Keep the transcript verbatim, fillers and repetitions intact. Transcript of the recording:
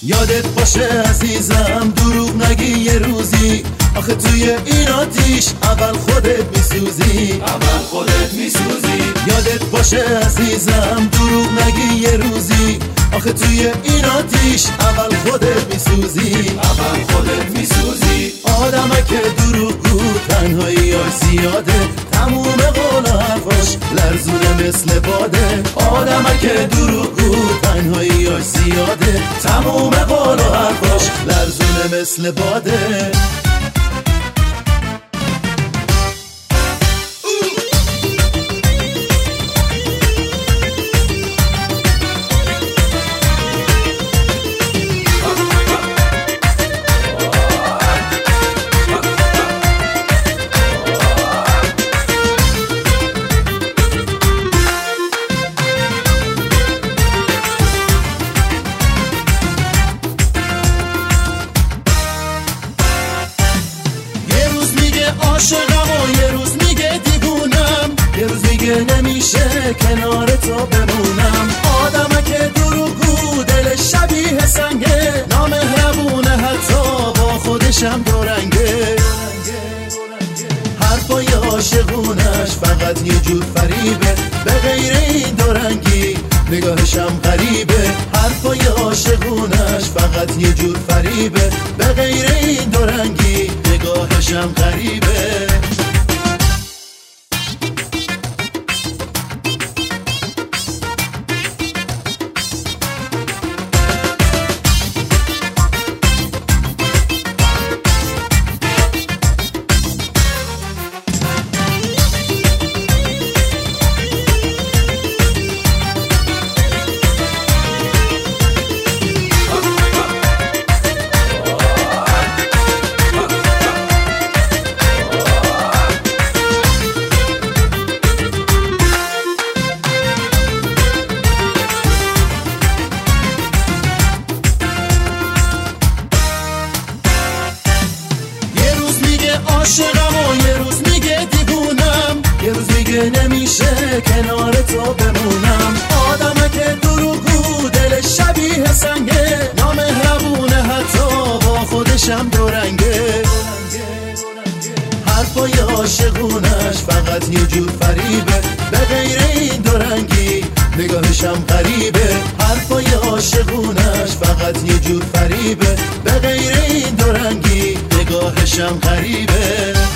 یادت باشه عزیزم دروغ نگی یه روزی، آخه توی این آتیش اول خودت میسوزی، اول خودت میسوزی. یادت باشه عزیزم دروغ نگی یه روزی، آخه توی این آتیش اول خودت میسوزی، اول خودت میسوزی. آدمک دروغگو تنهاییاش زیاده، تموم قول و حرفاش لرزونه مثل باده. آدمک دروغگو تنهاییاش زیاده، تموم قول و حرفاش لرزونه مثل باده. عاشقم و یه روز میگه دیوونم، یه روز میگه نمیشه کنار تو بمونم. آدمک دروغگو دل شبیه سنگه، نامهربونه حتی با خودشم دورنگه. حرفای عاشقونش فقط یه جور فریبه، به غیر این دورنگی نگاهشم غریبه. حرفای عاشقونش فقط یه جور فریبه، به غیر این دورنگی نگاهشم غریبه. عاشقم و یه روز میگه دیوونم، یه روز میگه نمیشه کنار تو بمونم. آدمک دروغگو دل شبیه سنگه، نامهربونه حتی با خودشم دورنگه. حرفای عاشقونش فقط یه جور فریبه، به غیر این دورنگی نگاهشم غریبه. حرفای عاشقونش فقط یه جور فریبه، به غیر این دورنگی نگاهشم غریبه.